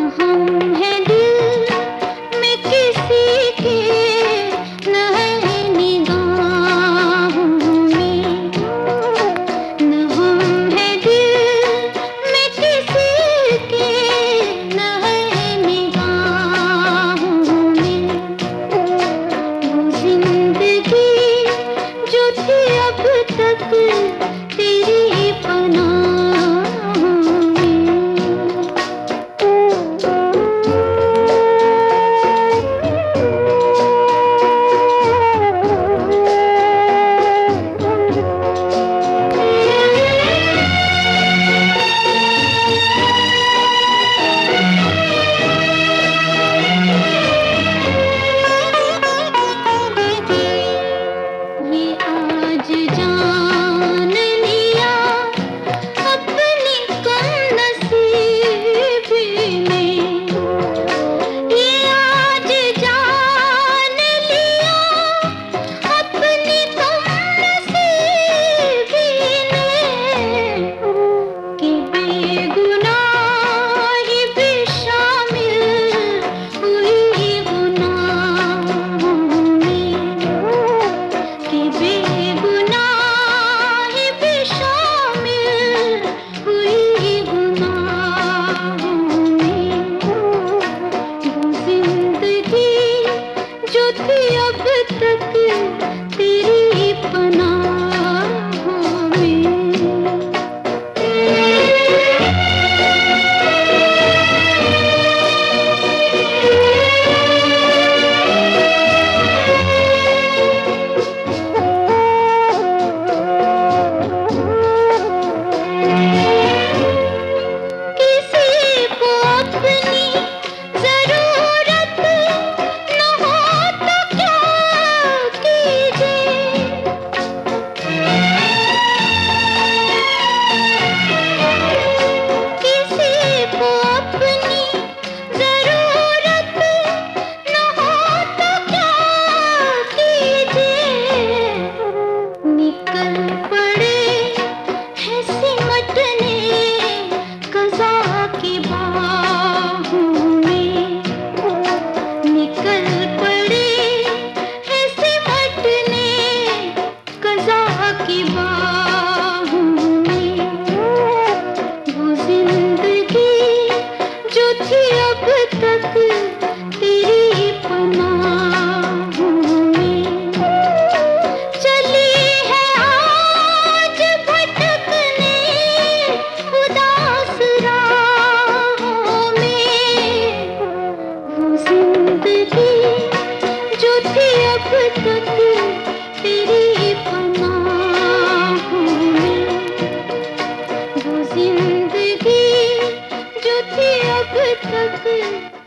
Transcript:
हम है दिल में किसी के, न है निगाहों में। न हम है दिल में किसी के, न है निगाहों में। वो जिंदगी जो थी अब तक तेरी पनाहों में। ये आज जान लिया अपनी कमनसीबी में। ये आज जान लिया अपनी कमनसीबी ने, कि बेगुनाही भी शामिल हुई गुनाहों में। कि बेगुनाही भी शामिल हुई गुनाहों में। वो जिंदगी जो थी अब तक तेरी पनाहों में। किसी को अपनी ज़रूरत न हो तो क्या कीजिए। किसी को अपनी ज़रूरत न हो तो क्या कीजिए। निकल पड़े हैं सिमटने क़ज़ा की बाहों में। निकल पड़े हैं सिमटने क़ज़ा की बाहों में। वो जिंदगी जो थी अब तक तेरी पनाहों में। चली है आज भटकने उदास राहों में। वो जिंदगी जो थी अब तक तेरी पनाहों में। वो जिंदगी जो थी अब तक